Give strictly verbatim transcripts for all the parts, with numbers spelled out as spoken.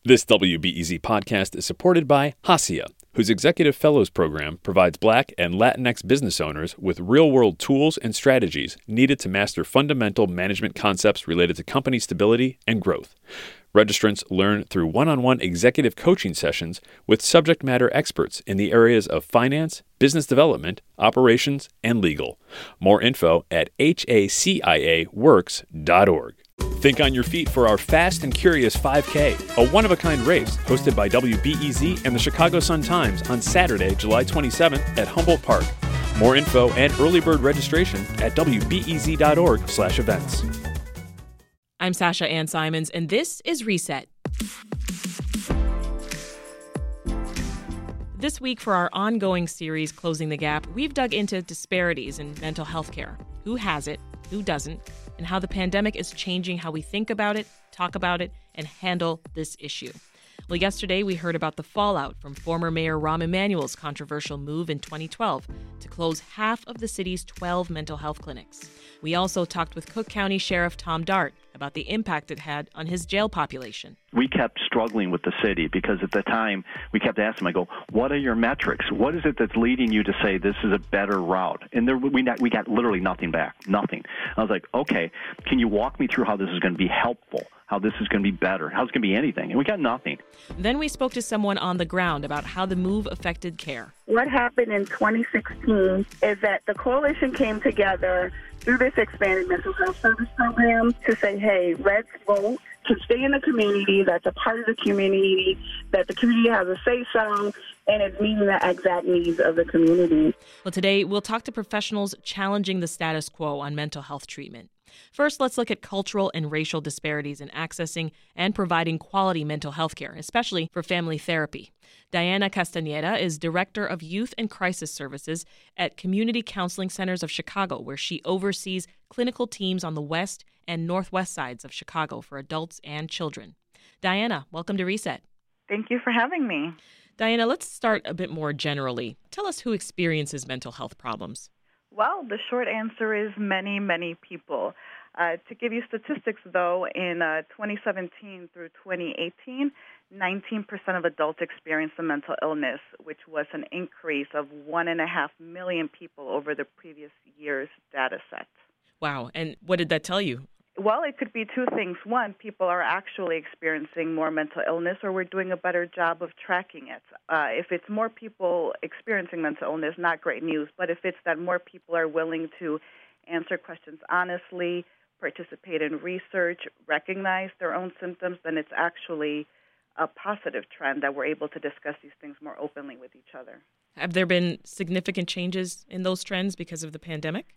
This W B E Z podcast is supported by Hacia, whose Executive Fellows Program provides Black and Latinx business owners with real-world tools and strategies needed to master fundamental management concepts related to company stability and growth. Registrants learn through one-on-one executive coaching sessions with subject matter experts in the areas of finance, business development, operations, and legal. More info at H A C I A works dot org. Think on your feet for our Fast and Curious five K, a one-of-a-kind race hosted by W B E Z and the Chicago Sun-Times on Saturday, July twenty-seventh at Humboldt Park. More info and early bird registration at W B E Z dot org slash events. I'm Sasha Ann Simons, and this is Reset. This week, for our ongoing series, Closing the Gap, we've dug into disparities in mental health care. Who has it, who doesn't, and how the pandemic is changing how we think about it, talk about it, and handle this issue. Well, yesterday we heard about the fallout from former Mayor Rahm Emanuel's controversial move in twenty twelve to close half of the city's twelve mental health clinics. We also talked with Cook County Sheriff Tom Dart about the impact it had on his jail population. We kept struggling with the city because at the time we kept asking him, I go, what are your metrics? What is it that's leading you to say this is a better route? And there, we, we got literally nothing back, nothing. I was like, okay, can you walk me through how this is going to be helpful, how this is going to be better, how it's going to be anything? And we got nothing. Then we spoke to someone on the ground about how the move affected care. What happened in twenty sixteen is that the coalition came together through this expanded mental health service program to say, hey, let's vote to stay in the community, that's a part of the community, that the community has a say-so, and it's meeting the exact needs of the community. Well, today we'll talk to professionals challenging the status quo on mental health treatment. First, let's look at cultural and racial disparities in accessing and providing quality mental health care, especially for family therapy. Diana Castaneda is Director of Youth and Crisis Services at Community Counseling Centers of Chicago, where she oversees clinical teams on the west and northwest sides of Chicago for adults and children. Diana, welcome to Reset. Thank you for having me. Diana, let's start a bit more generally. Tell us who experiences mental health problems. Well, the short answer is many, many people. Uh, to give you statistics, though, in uh, twenty seventeen through twenty eighteen, nineteen percent of adults experienced a mental illness, which was an increase of one and a half million people over the previous year's data set. Wow. And what did that tell you? Well, it could be two things. One, people are actually experiencing more mental illness, or we're doing a better job of tracking it. Uh, if it's more people experiencing mental illness, not great news. But if it's that more people are willing to answer questions honestly, participate in research, recognize their own symptoms, then it's actually a positive trend that we're able to discuss these things more openly with each other. Have there been significant changes in those trends because of the pandemic?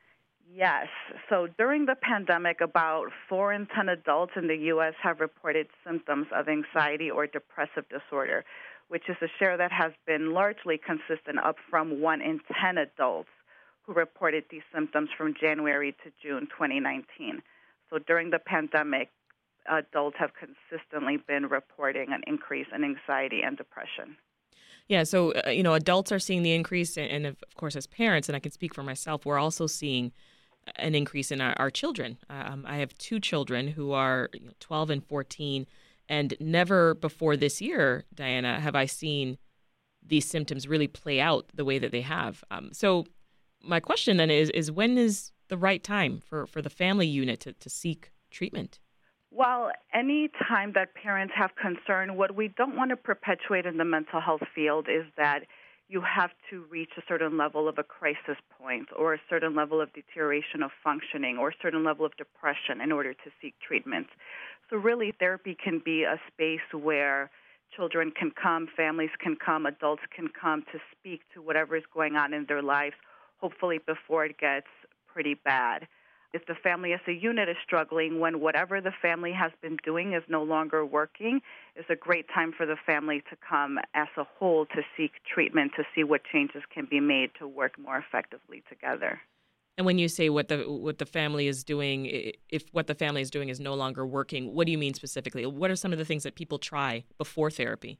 Yes. So during the pandemic, about four in ten adults in the U S have reported symptoms of anxiety or depressive disorder, which is a share that has been largely consistent, up from one in ten adults who reported these symptoms from January to June twenty nineteen. So during the pandemic, adults have consistently been reporting an increase in anxiety and depression. Yeah, so, uh, you know, adults are seeing the increase, and, and of course, as parents, and I can speak for myself, we're also seeing an increase in our, our children. Um, I have two children who are you know, twelve and fourteen, and never before this year, Diana, have I seen these symptoms really play out the way that they have. Um, so my question then is, is when is the right time for, for the family unit to, to seek treatment? Well, any time that parents have concern, what we don't want to perpetuate in the mental health field is that you have to reach a certain level of a crisis point or a certain level of deterioration of functioning or a certain level of depression in order to seek treatment. So really, therapy can be a space where children can come, families can come, adults can come to speak to whatever is going on in their lives, hopefully before it gets pretty bad. If the family as a unit is struggling, when whatever the family has been doing is no longer working, it's a great time for the family to come as a whole to seek treatment, to see what changes can be made to work more effectively together. And when you say what the what the family is doing, if what the family is doing is no longer working, what do you mean specifically? What are some of the things that people try before therapy?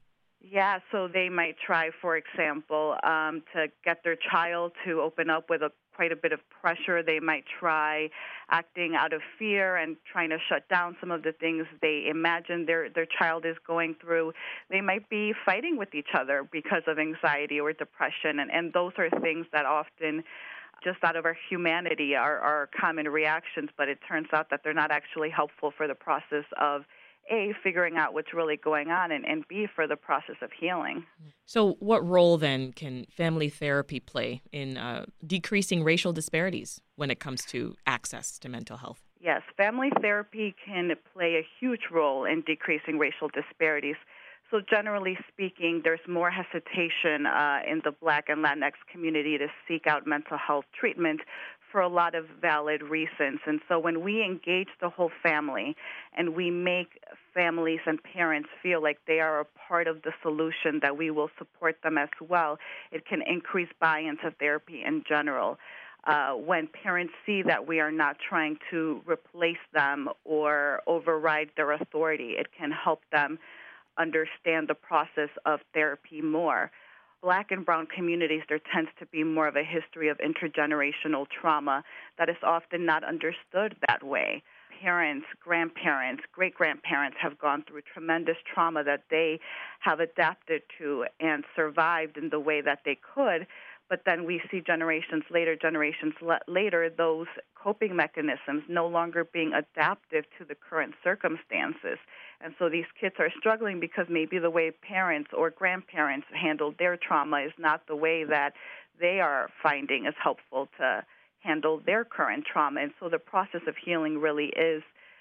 Yeah, so they might try, for example, um, to get their child to open up with a quite a bit of pressure. They might try acting out of fear and trying to shut down some of the things they imagine their, their child is going through. They might be fighting with each other because of anxiety or depression, and, and those are things that often, just out of our humanity, are, are common reactions, but it turns out that they're not actually helpful for the process of A, figuring out what's really going on, and, and B, for the process of healing. So what role then can family therapy play in uh, decreasing racial disparities when it comes to access to mental health? Yes, family therapy can play a huge role in decreasing racial disparities. So generally speaking, there's more hesitation uh, in the Black and Latinx community to seek out mental health treatment for a lot of valid reasons. And so when we engage the whole family and we make families and parents feel like they are a part of the solution, that we will support them as well, it can increase buy-in to therapy in general. Uh, when parents see that we are not trying to replace them or override their authority, it can help them understand the process of therapy more. Black and brown communities, there tends to be more of a history of intergenerational trauma that is often not understood that way. Parents, grandparents, great-grandparents have gone through tremendous trauma that they have adapted to and survived in the way that they could. But then we see generations later, generations le- later, those coping mechanisms no longer being adaptive to the current circumstances. And so these kids are struggling because maybe the way parents or grandparents handled their trauma is not the way that they are finding is helpful to handle their current trauma. And so the process of healing really is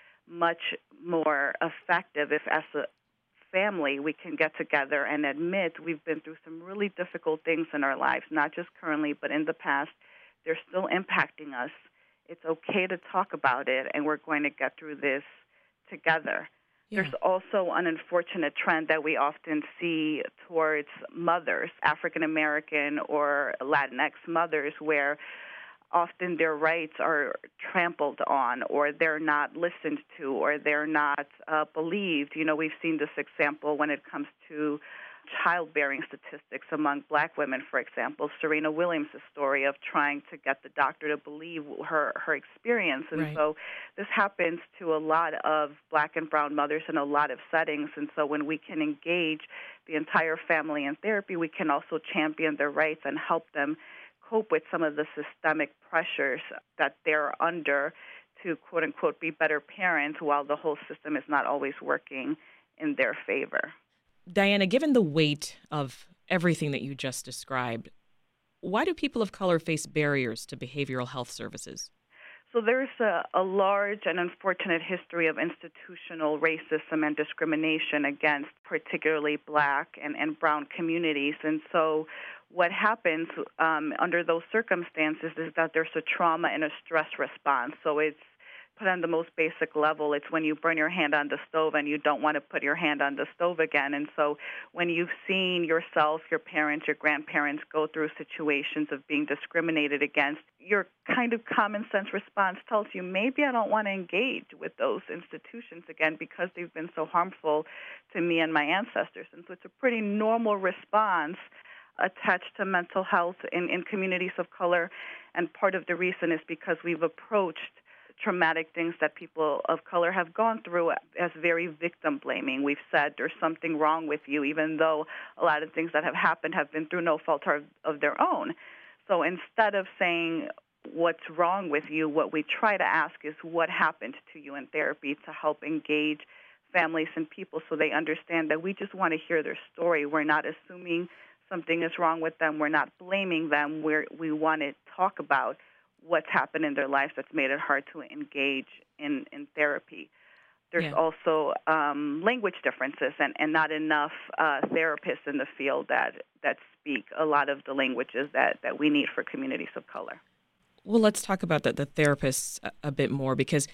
much more effective if, as a family, we can get together and admit we've been through some really difficult things in our lives, not just currently, but in the past. They're still impacting us. It's okay to talk about it, and we're going to get through this together. Yeah. There's also an unfortunate trend that we often see towards mothers, African American or Latinx mothers, where often their rights are trampled on, or they're not listened to, or they're not uh, believed. You know, we've seen this example when it comes to childbearing statistics among Black women, for example. Serena Williams' story of trying to get the doctor to believe her, her experience. And right. so this happens to a lot of Black and brown mothers in a lot of settings. And so when we can engage the entire family in therapy, we can also champion their rights and help them cope with some of the systemic pressures that they're under to, quote-unquote, be better parents while the whole system is not always working in their favor. Diana, given the weight of everything that you just described, why do people of color face barriers to behavioral health services? So there's a, a large and unfortunate history of institutional racism and discrimination against particularly Black and, and brown communities. And so what happens um, under those circumstances is that there's a trauma and a stress response. So it's put on the most basic level. It's when you burn your hand on the stove and you don't want to put your hand on the stove again. And so when you've seen yourself, your parents, your grandparents go through situations of being discriminated against, your kind of common sense response tells you, maybe I don't want to engage with those institutions again because they've been so harmful to me and my ancestors. And so it's a pretty normal response attached to mental health in, in communities of color. And part of the reason is because we've approached traumatic things that people of color have gone through as very victim blaming. We've said there's something wrong with you, even though a lot of things that have happened have been through no fault of, of their own. So instead of saying what's wrong with you, what we try to ask is what happened to you in therapy to help engage families and people so they understand that we just want to hear their story. We're not assuming something is wrong with them. We're not blaming them. We're, we want to talk about what's happened in their lives that's made it hard to engage in, in therapy. There's yeah. also um, language differences and, and not enough uh, therapists in the field that, that speak a lot of the languages that, that we need for communities of color. Well, let's talk about the, the therapists a, a bit more, because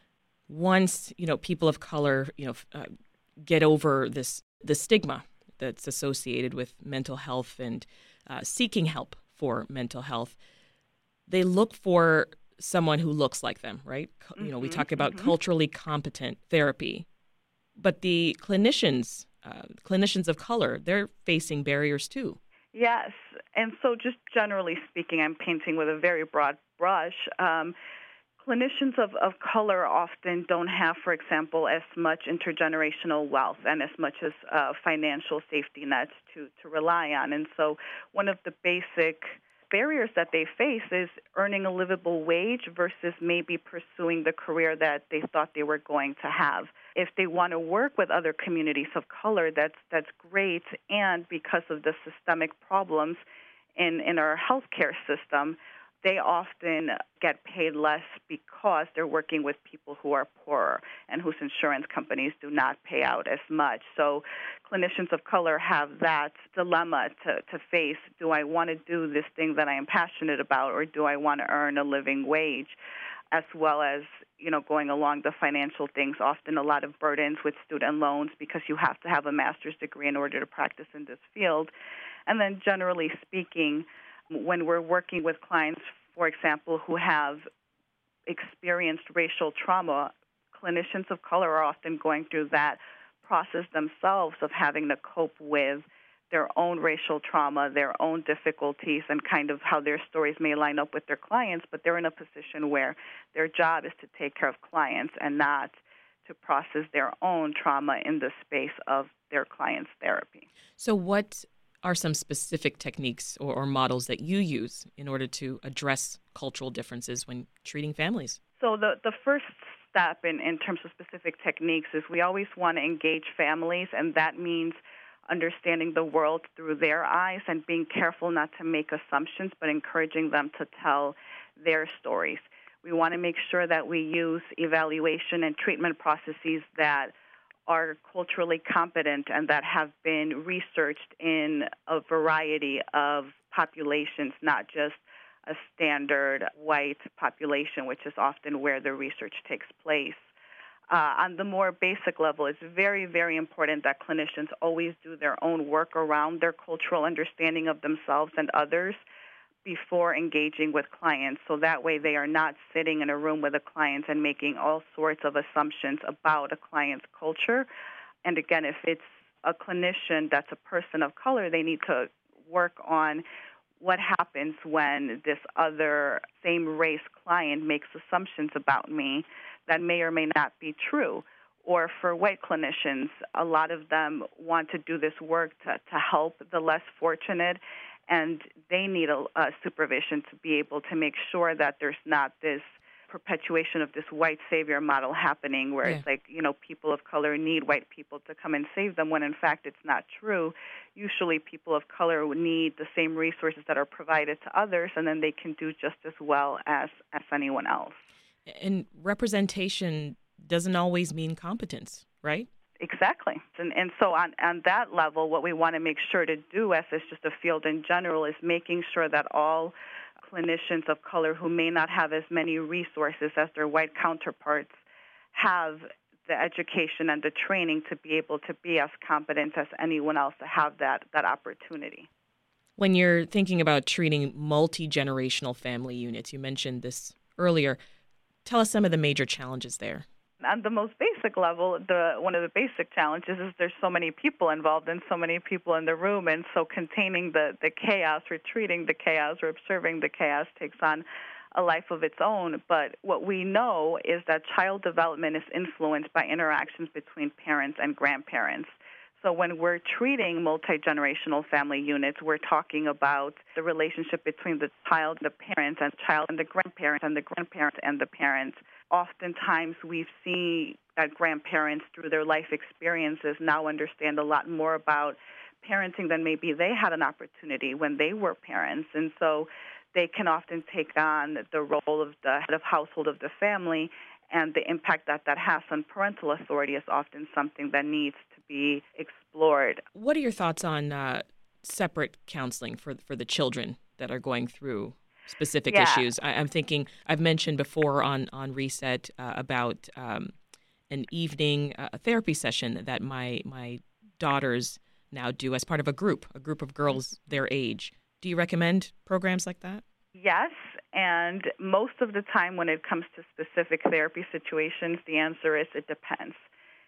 once, you know, people of color, you know, uh, get over this the stigma that's associated with mental health and uh, seeking help for mental health, they look for someone who looks like them, right? Mm-hmm, you know, we talk about mm-hmm. culturally competent therapy, but the clinicians uh, clinicians of color, they're facing barriers too. Yes. And so just generally speaking, I'm painting with a very broad brush. Um, clinicians of, of color often don't have, for example, as much intergenerational wealth and as much as uh, financial safety nets to, to rely on. And so one of the basic barriers that they face is earning a livable wage versus maybe pursuing the career that they thought they were going to have. If they want to work with other communities of color, that's that's great. And because of the systemic problems in, in our healthcare system, they often get paid less because they're working with people who are poorer and whose insurance companies do not pay out as much. So clinicians of color have that dilemma to, to face. Do I want to do this thing that I am passionate about, or do I want to earn a living wage? As well as, you know, going along the financial things, often a lot of burdens with student loans because you have to have a master's degree in order to practice in this field. And then generally speaking, when we're working with clients, for example, who have experienced racial trauma, clinicians of color are often going through that process themselves of having to cope with their own racial trauma, their own difficulties, and kind of how their stories may line up with their clients, but they're in a position where their job is to take care of clients and not to process their own trauma in the space of their client's therapy. So what are some specific techniques or, or models that you use in order to address cultural differences when treating families? So the, the first step in, in terms of specific techniques is we always want to engage families, and that means understanding the world through their eyes and being careful not to make assumptions, but encouraging them to tell their stories. We want to make sure that we use evaluation and treatment processes that are culturally competent and that have been researched in a variety of populations, not just a standard white population, which is often where the research takes place. Uh, on the more basic level, it's very, very important that clinicians always do their own work around their cultural understanding of themselves and others before engaging with clients. So that way they are not sitting in a room with a client and making all sorts of assumptions about a client's culture. And again, if it's a clinician that's a person of color, they need to work on what happens when this other same race client makes assumptions about me that may or may not be true. Or for white clinicians, a lot of them want to do this work to, to help the less fortunate, and they need a, a supervision to be able to make sure that there's not this perpetuation of this white savior model happening where yeah. it's like, you know, people of color need white people to come and save them when in fact it's not true. Usually people of color need the same resources that are provided to others, and then they can do just as well as, as anyone else. And representation doesn't always mean competence, right? Exactly. And, and so on, on that level, what we want to make sure to do as is just a field in general is making sure that all clinicians of color who may not have as many resources as their white counterparts have the education and the training to be able to be as competent as anyone else to have that, that opportunity. When you're thinking about treating multi-generational family units, you mentioned this earlier, tell us some of the major challenges there. On the most basic level, the one of the basic challenges is there's so many people involved and so many people in the room, and so containing the, the chaos, or treating the chaos, or observing the chaos takes on a life of its own. But what we know is that child development is influenced by interactions between parents and grandparents. So when we're treating multi-generational family units, we're talking about the relationship between the child, the parents, and the child, and the grandparents, and the grandparents, and the parents. Oftentimes we see that grandparents, through their life experiences, now understand a lot more about parenting than maybe they had an opportunity when they were parents. And so they can often take on the role of the head of household of the family, and the impact that that has on parental authority is often something that needs to be explored. What are your thoughts on uh, separate counseling for for the children that are going through specific yeah. issues? I, I'm thinking, I've mentioned before on, on Reset uh, about um, an evening uh, therapy session that my my daughters now do as part of a group, a group of girls their age. Do you recommend programs like that? Yes, and most of the time when it comes to specific therapy situations, the answer is it depends.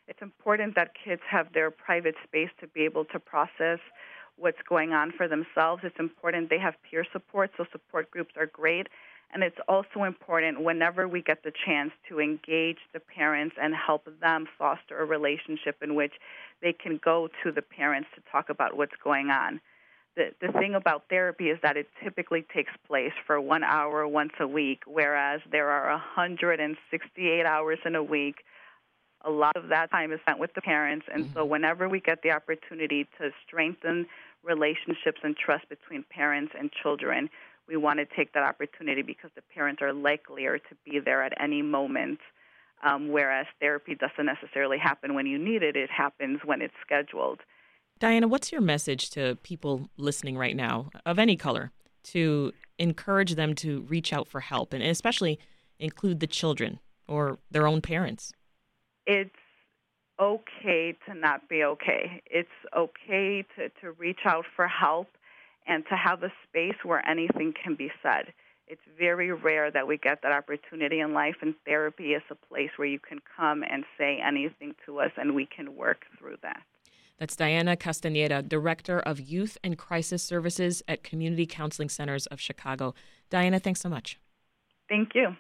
It's important that kids have their private space to be able to process what's going on for themselves. It's important they have peer support, so support groups are great. And it's also important whenever we get the chance to engage the parents and help them foster a relationship in which they can go to the parents to talk about what's going on. The, the thing about therapy is that it typically takes place for one hour once a week, whereas there are one hundred sixty-eight hours in a week. A lot of that time is spent with the parents, and mm-hmm. so whenever we get the opportunity to strengthen relationships and trust between parents and children, we want to take that opportunity because the parents are likelier to be there at any moment, um, whereas therapy doesn't necessarily happen when you need it. It happens when it's scheduled. Diana, what's your message to people listening right now of any color to encourage them to reach out for help and especially include the children or their own parents? It's okay to not be okay. It's okay to, to reach out for help and to have a space where anything can be said. It's very rare that we get that opportunity in life, and therapy is a place where you can come and say anything to us, and we can work through that. That's Diana Castaneda, Director of Youth and Crisis Services at Community Counseling Centers of Chicago. Diana, thanks so much. Thank you.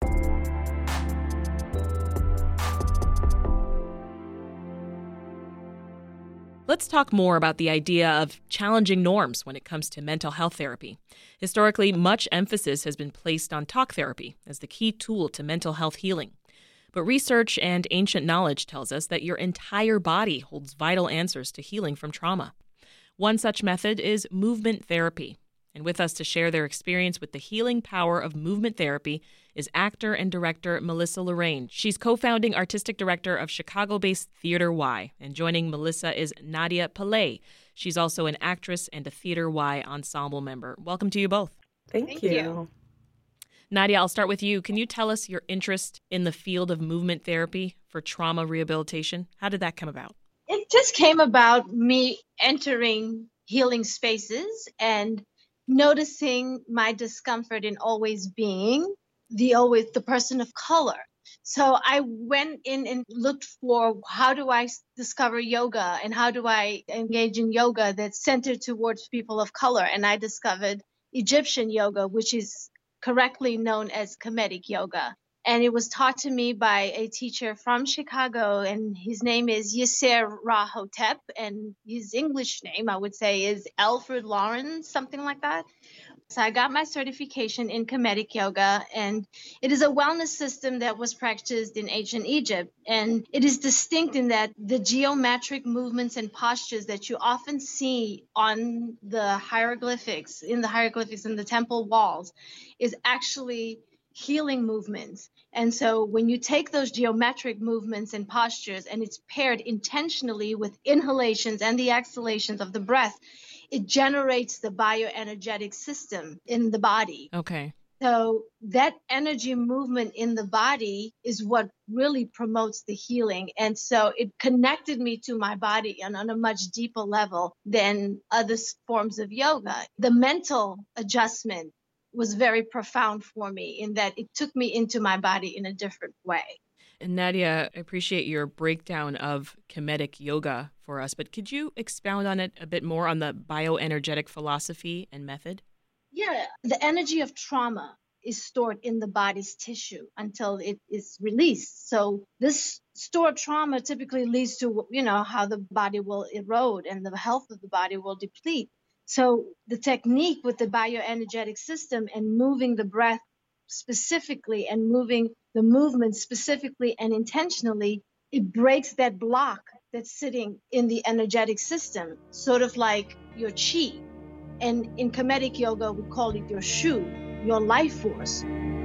Let's talk more about the idea of challenging norms when it comes to mental health therapy. Historically, much emphasis has been placed on talk therapy as the key tool to mental health healing. But research and ancient knowledge tells us that your entire body holds vital answers to healing from trauma. One such method is movement therapy. And with us to share their experience with the healing power of movement therapy is actor and director Melissa Lorraine. She's co-founding artistic director of Chicago-based Theater Y. And joining Melissa is Nadia Pillay. She's also an actress and a Theater Y ensemble member. Welcome to you both. Thank, Thank you. you. Nadia, I'll start with you. Can you tell us your interest in the field of movement therapy for trauma rehabilitation? How did that come about? It just came about me entering healing spaces and noticing my discomfort in always being the always the person of color. So I went in and looked for how do I discover yoga and how do I engage in yoga that's centered towards people of color. And I discovered Egyptian yoga, which is correctly known as Kemetic yoga. And it was taught to me by a teacher from Chicago, and his name is Yasser Rahotep, and his English name, I would say, is Alfred Lawrence, something like that. So I got my certification in Kemetic yoga, and it is a wellness system that was practiced in ancient Egypt. And it is distinct in that the geometric movements and postures that you often see on the hieroglyphics, in the hieroglyphics in the temple walls, is actually healing movements. And so when you take those geometric movements and postures and it's paired intentionally with inhalations and the exhalations of the breath, it generates the bioenergetic system in the body. Okay. So that energy movement in the body is what really promotes the healing. And so it connected me to my body on, on a much deeper level than other forms of yoga. The mental adjustment was very profound for me in that it took me into my body in a different way. And Nadia, I appreciate your breakdown of Kemetic yoga for us, but could you expound on it a bit more on the bioenergetic philosophy and method? Yeah, the energy of trauma is stored in the body's tissue until it is released. So this stored trauma typically leads to, you know, how the body will erode and the health of the body will deplete. So the technique with the bioenergetic system and moving the breath specifically and moving the movement specifically and intentionally, it breaks that block that's sitting in the energetic system, sort of like your chi. And in Kemetic yoga, we call it your shu, your life force.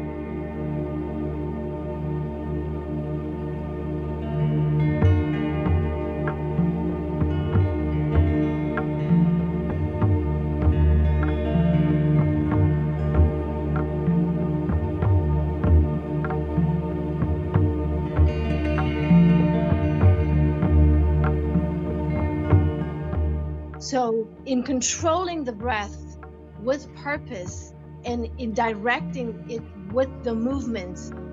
So in controlling the breath with purpose and in directing it with the movements,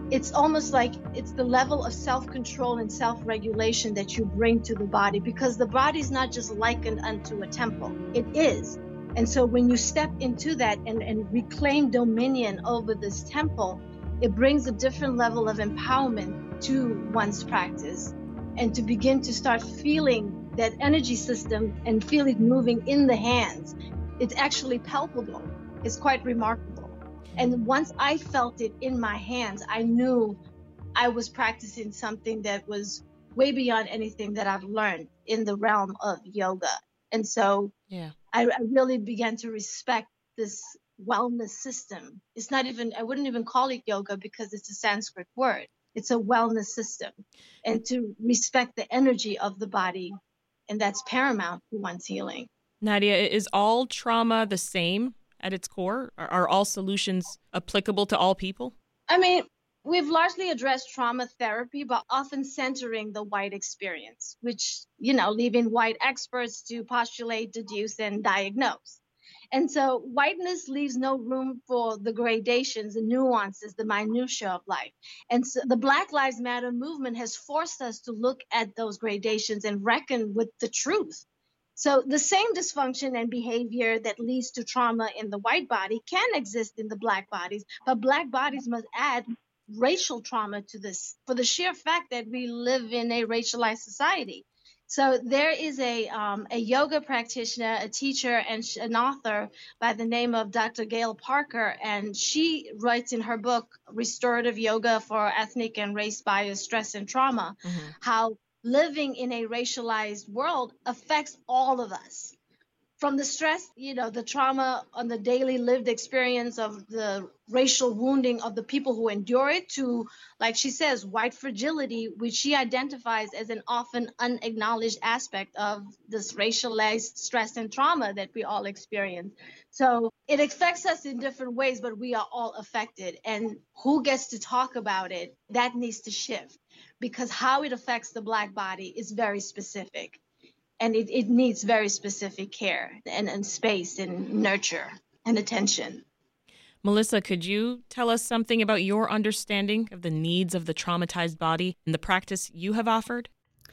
it's almost like it's the level of self-control and self-regulation that you bring to the body, because the body is not just likened unto a temple. It is. And so when you step into that and, and reclaim dominion over this temple, it brings a different level of empowerment to one's practice, and to begin to start feeling that energy system and feel it moving in the hands. It's actually palpable. It's quite remarkable. And once I felt it in my hands, I knew I was practicing something that was way beyond anything that I've learned in the realm of yoga. And so yeah, I, I really began to respect this wellness system. It's not even, I wouldn't even call it yoga because it's a Sanskrit word. It's a wellness system. And to respect the energy of the body, and that's paramount to one's healing. Nadia, is all trauma the same at its core? Are, are all solutions applicable to all people? I mean, we've largely addressed trauma therapy, but often centering the white experience, which, you know, leaving white experts to postulate, deduce, and diagnose. And so whiteness leaves no room for the gradations, the nuances, the minutiae of life. And so the Black Lives Matter movement has forced us to look at those gradations and reckon with the truth. So the same dysfunction and behavior that leads to trauma in the white body can exist in the Black bodies, but Black bodies must add racial trauma to this for the sheer fact that we live in a racialized society. So there is a um, a yoga practitioner, a teacher, and sh- an author by the name of Doctor Gail Parker, and she writes in her book, Restorative Yoga for Ethnic and Race Bias, Stress and Trauma, mm-hmm. how living in a racialized world affects all of us. From the stress, you know, the trauma on the daily lived experience of the racial wounding of the people who endure it, to, like she says, white fragility, which she identifies as an often unacknowledged aspect of this racialized stress and trauma that we all experience. So it affects us in different ways, but we are all affected. And who gets to talk about it, that needs to shift, because how it affects the Black body is very specific. And it, it needs very specific care and, and space and nurture and attention. Melissa, could you tell us something about your understanding of the needs of the traumatized body and the practice you have offered?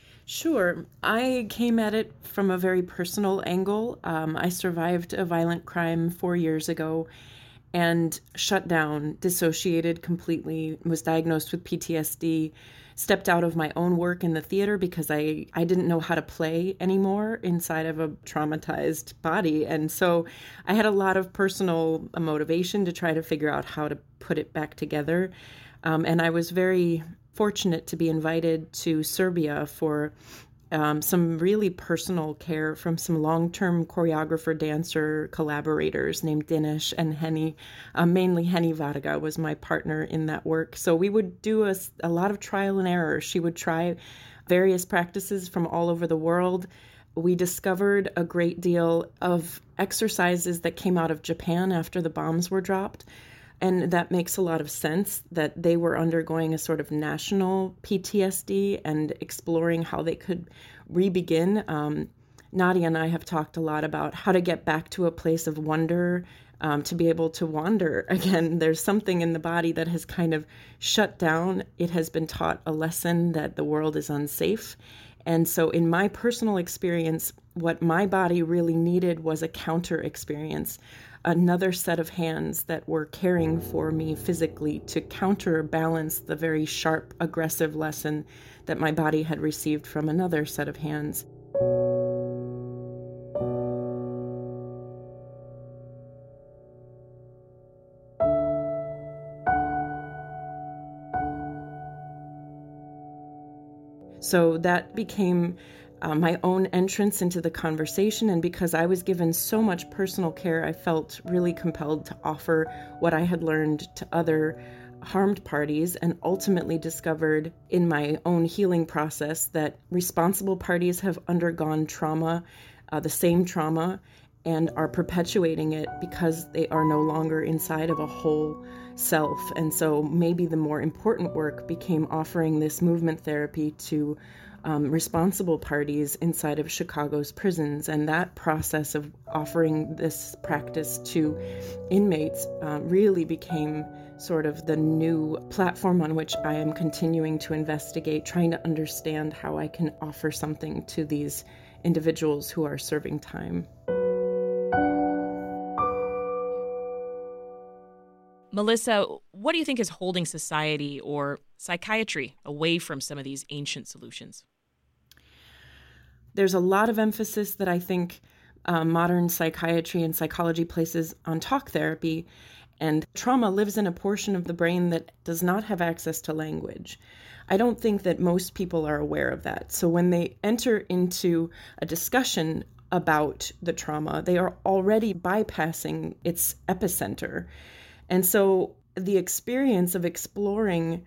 Sure. I came at it from a very personal angle. Um, I survived a violent crime four years ago and shut down, dissociated completely, was diagnosed with P T S D, stepped out of my own work in the theater because I, I didn't know how to play anymore inside of a traumatized body. And so I had a lot of personal motivation to try to figure out how to put it back together. Um, and I was very fortunate to be invited to Serbia for Um, some really personal care from some long-term choreographer, dancer collaborators named Dinesh and Henny. Um, mainly Henny Varga was my partner in that work. So we would do a, a lot of trial and error. She would try various practices from all over the world. We discovered a great deal of exercises that came out of Japan after the bombs were dropped. And that makes a lot of sense that they were undergoing a sort of national P T S D and exploring how they could re-begin. Um, Nadia and I have talked a lot about how to get back to a place of wonder, um, to be able to wander again. There's something in the body that has kind of shut down. It has been taught a lesson that the world is unsafe. And so in my personal experience, what my body really needed was a counter experience, another set of hands that were caring for me physically to counterbalance the very sharp, aggressive lesson that my body had received from another set of hands. So that became uh, my own entrance into the conversation. And because I was given so much personal care, I felt really compelled to offer what I had learned to other harmed parties, and ultimately discovered in my own healing process that responsible parties have undergone trauma, uh, the same trauma, and are perpetuating it because they are no longer inside of a whole self. And so maybe the more important work became offering this movement therapy to um, responsible parties inside of Chicago's prisons. And that process of offering this practice to inmates uh, really became sort of the new platform on which I am continuing to investigate, trying to understand how I can offer something to these individuals who are serving time. Melissa, what do you think is holding society or psychiatry away from some of these ancient solutions? There's a lot of emphasis that I think uh, modern psychiatry and psychology places on talk therapy, and trauma lives in a portion of the brain that does not have access to language. I don't think that most people are aware of that. So when they enter into a discussion about the trauma, they are already bypassing its epicenter. And so the experience of exploring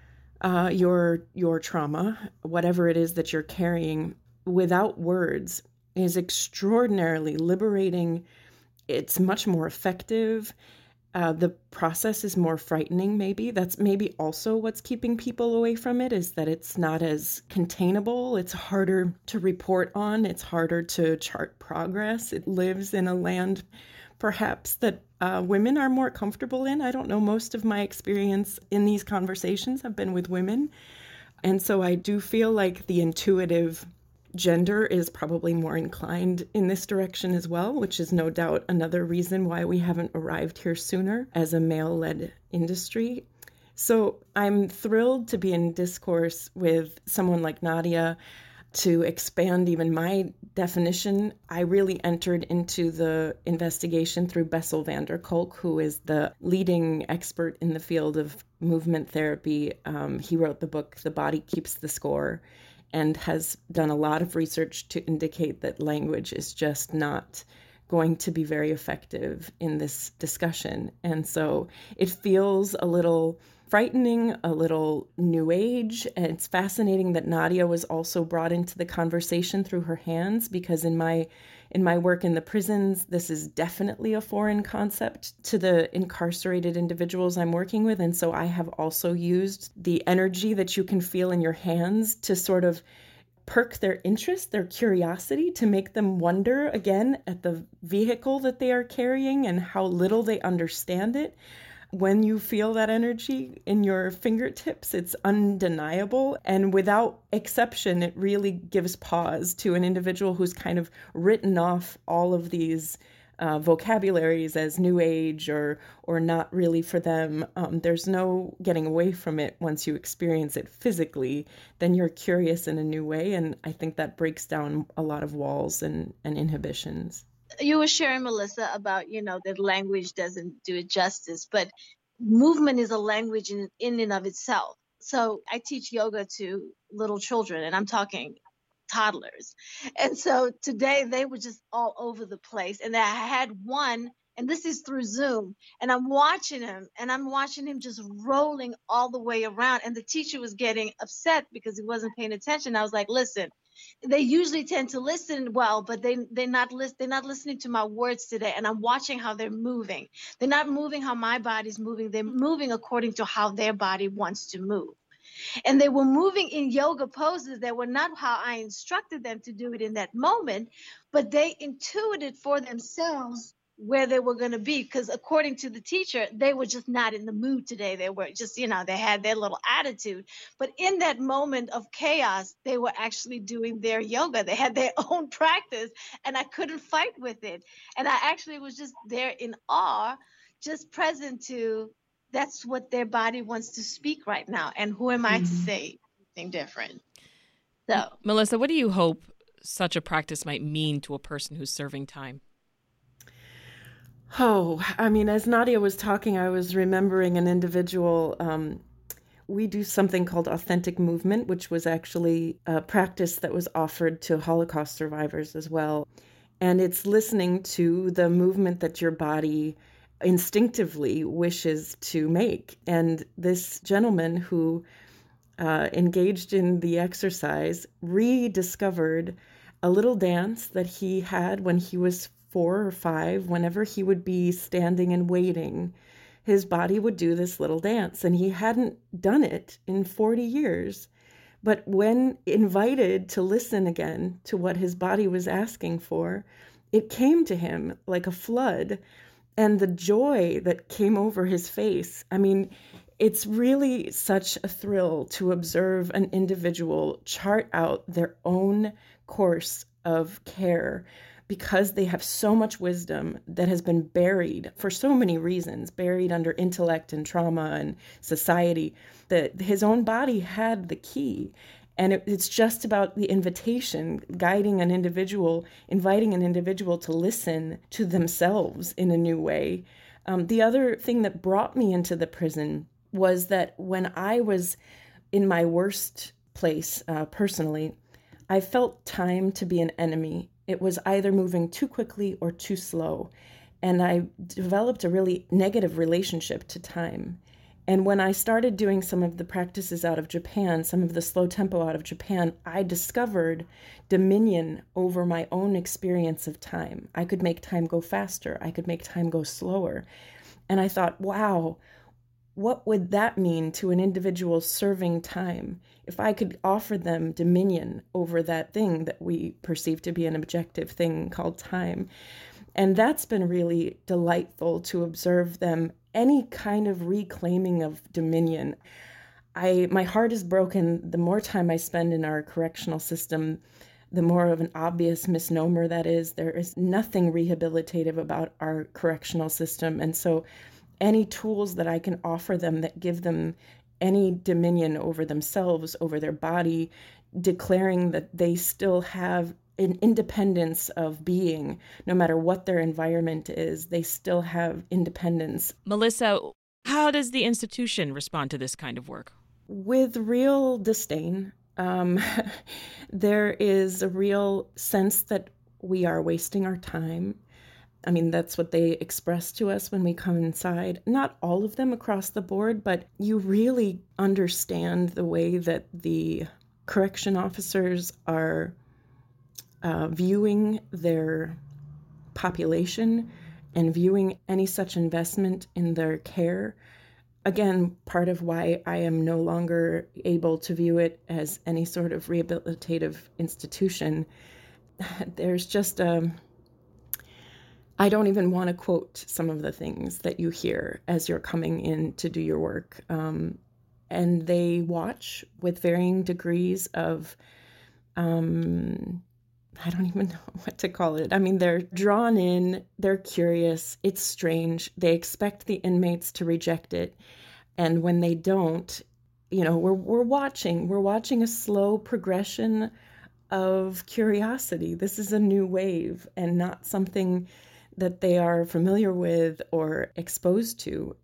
uh, your your trauma, whatever it is that you're carrying, without words is extraordinarily liberating. It's much more effective. Uh, the process is more frightening, maybe. That's maybe also what's keeping people away from it, is that it's not as containable. It's harder to report on. It's harder to chart progress. It lives in a land perhaps that uh, women are more comfortable in. I don't know. Most of my experience in these conversations have been with women. And so I do feel like the intuitive gender is probably more inclined in this direction as well, which is no doubt another reason why we haven't arrived here sooner as a male-led industry. So I'm thrilled to be in discourse with someone like Nadia to expand even my definition. I really entered into the investigation through Bessel van der Kolk, who is the leading expert in the field of movement therapy. Um, he wrote the book, The Body Keeps the Score, and has done a lot of research to indicate that language is just not going to be very effective in this discussion. And so it feels a little frightening, a little new age. And it's fascinating that Nadia was also brought into the conversation through her hands, because in my in my work in the prisons, this is definitely a foreign concept to the incarcerated individuals I'm working with. And so I have also used the energy that you can feel in your hands to sort of perk their interest, their curiosity, to make them wonder again at the vehicle that they are carrying and how little they understand it. When you feel that energy in your fingertips, it's undeniable. And without exception, it really gives pause to an individual who's kind of written off all of these uh, vocabularies as new age or or not really for them. Um, there's no getting away from it once you experience it physically. Then you're curious in a new way. And I think that breaks down a lot of walls and, and inhibitions. You were sharing, Melissa, about, you know, that language doesn't do it justice, but movement is a language in, in and of itself. So I teach yoga to little children, and I'm talking toddlers. And so today they were just all over the place. And I had one, and this is through Zoom, and I'm watching him, and I'm watching him just rolling all the way around. And the teacher was getting upset because he wasn't paying attention. I was like, listen, they usually tend to listen well, but they they're not list they're not listening to my words today. And I'm watching how they're moving. They're not moving how my body's moving. They're moving according to how their body wants to move. And they were moving in yoga poses that were not how I instructed them to do it in that moment, but they intuited for themselves where they were going to be, because according to the teacher, they were just not in the mood today. They were just, you know, they had their little attitude. But in that moment of chaos, they were actually doing their yoga. They had their own practice, and I couldn't fight with it. And I actually was just there in awe, just present to, that's what their body wants to speak right now. And who am I mm-hmm. to say anything different? So, Melissa, what do you hope such a practice might mean to a person who's serving time? Oh, I mean, as Nadia was talking, I was remembering an individual. Um, we do something called authentic movement, which was actually a practice that was offered to Holocaust survivors as well. And it's listening to the movement that your body instinctively wishes to make. And this gentleman who uh, engaged in the exercise rediscovered a little dance that he had when he was four or five. Whenever he would be standing and waiting, his body would do this little dance, and he hadn't done it in forty years. But when invited to listen again to what his body was asking for, it came to him like a flood. and the joy that came over his face. I mean, it's really such a thrill to observe an individual chart out their own course of care, because they have so much wisdom that has been buried for so many reasons, buried under intellect and trauma and society, that his own body had the key. And it, it's just about the invitation, guiding an individual, inviting an individual to listen to themselves in a new way. Um, the other thing that brought me into the prison was that when I was in my worst place uh, personally, I felt time to be an enemy. It was either moving too quickly or too slow. And I developed a really negative relationship to time. And when I started doing some of the practices out of Japan, some of the slow tempo out of Japan, I discovered dominion over my own experience of time. I could make time go faster. I could make time go slower. And I thought, wow, what would that mean to an individual serving time if I could offer them dominion over that thing that we perceive to be an objective thing called time? And that's been really delightful to observe them, any kind of reclaiming of dominion. I my heart is broken the more time I spend in our correctional system, the more of an obvious misnomer that is. There is nothing rehabilitative about our correctional system. And so any tools that I can offer them that give them any dominion over themselves, over their body, declaring that they still have an independence of being, no matter what their environment is, they still have independence. Melissa, how does the institution respond to this kind of work? With real disdain. Um, there is a real sense that we are wasting our time. I mean, that's what they express to us when we come inside. Not all of them across the board, but you really understand the way that the correction officers are uh, viewing their population and viewing any such investment in their care. Again, part of why I am no longer able to view it as any sort of rehabilitative institution. There's just a... I don't even want to quote some of the things that you hear as you're coming in to do your work. Um, and they watch with varying degrees of, um, I don't even know what to call it. I mean, they're drawn in, they're curious, it's strange. They expect the inmates to reject it. And when they don't, you know, we're we're watching, we're watching a slow progression of curiosity. This is a new wave and not something that they are familiar with or exposed to.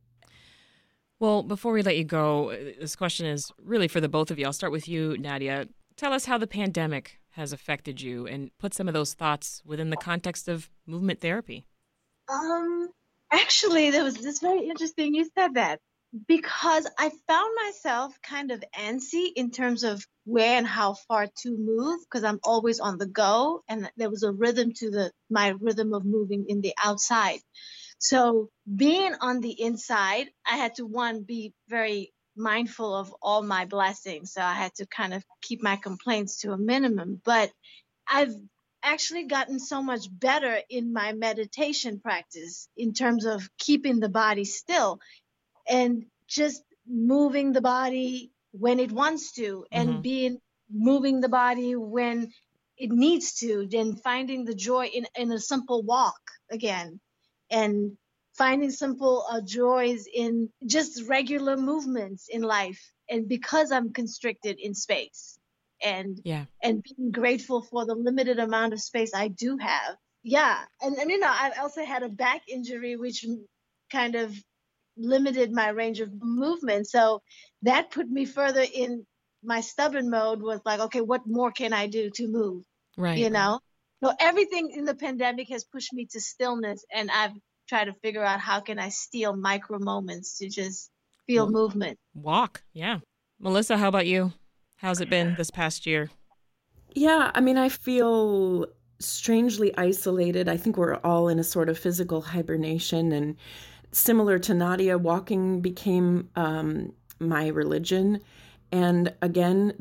Well, before we let you go, this question is really for the both of you. I'll start with you, Nadia. Tell us how the pandemic has affected you and put some of those thoughts within the context of movement therapy. Um, actually, that was just very interesting you said that, because I found myself kind of antsy in terms of where and how far to move, because I'm always on the go, and there was a rhythm to the my rhythm of moving in the outside. So being on the inside, I had to, one, be very mindful of all my blessings. So I had to kind of keep my complaints to a minimum. But I've actually gotten so much better in my meditation practice in terms of keeping the body still and just moving the body when it wants to, and mm-hmm. being moving the body when it needs to, then finding the joy in, in a simple walk again, and finding simple uh, joys in just regular movements in life. And because I'm constricted in space, and yeah, and being grateful for the limited amount of space I do have. Yeah. And, and you know, I also had a back injury, which kind of limited my range of movement. So that put me further in my stubborn mode, was like, okay, what more can I do to move? Right. You know? So everything in the pandemic has pushed me to stillness, and I've tried to figure out how can I steal micro moments to just feel well, movement. Walk. Yeah. Melissa, how about you? How's it been this past year? Yeah, I mean, I feel strangely isolated. I think we're all in a sort of physical hibernation, and similar to Nadia, walking became um, my religion. And again, that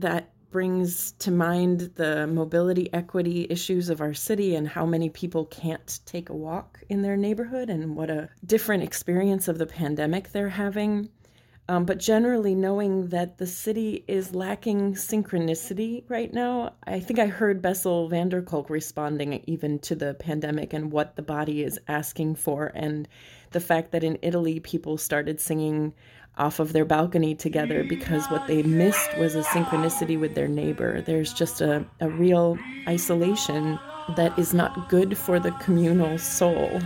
brings to mind the mobility equity issues of our city and how many people can't take a walk in their neighborhood and what a different experience of the pandemic they're having. Um, but generally knowing that the city is lacking synchronicity right now. I think I heard Bessel van der Kolk responding even to the pandemic and what the body is asking for, and the fact that in Italy people started singing off of their balcony together because what they missed was a synchronicity with their neighbor. There's just a, a real isolation that is not good for the communal soul.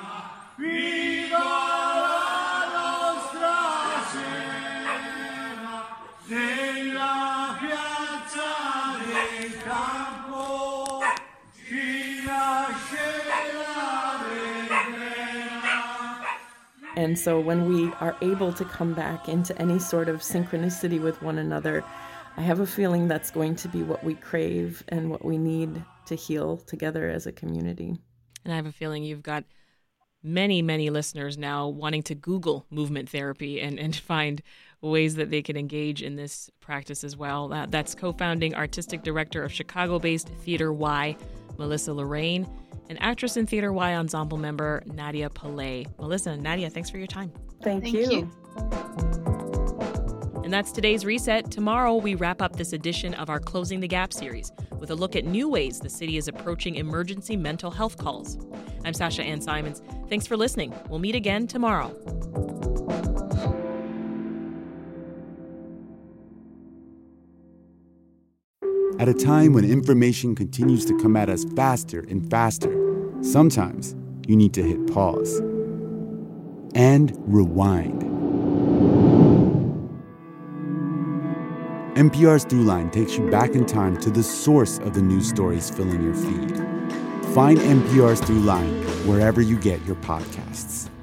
And so when we are able to come back into any sort of synchronicity with one another, I have a feeling that's going to be what we crave and what we need to heal together as a community. And I have a feeling you've got many, many listeners now wanting to Google movement therapy and, and find ways that they can engage in this practice as well. Uh, that's co-founding artistic director of Chicago-based Theater Y, Melissa Lorraine, and actress and Theater Y ensemble member Nadia Pillay. Melissa and Nadia, thanks for your time. Thank, Thank you. you. And that's today's Reset. Tomorrow, we wrap up this edition of our Closing the Gap series with a look at new ways the city is approaching emergency mental health calls. I'm Sasha Ann Simons. Thanks for listening. We'll meet again tomorrow. At a time when information continues to come at us faster and faster, sometimes you need to hit pause and rewind. N P R's Throughline takes you back in time to the source of the news stories filling your feed. Find N P R's Throughline wherever you get your podcasts.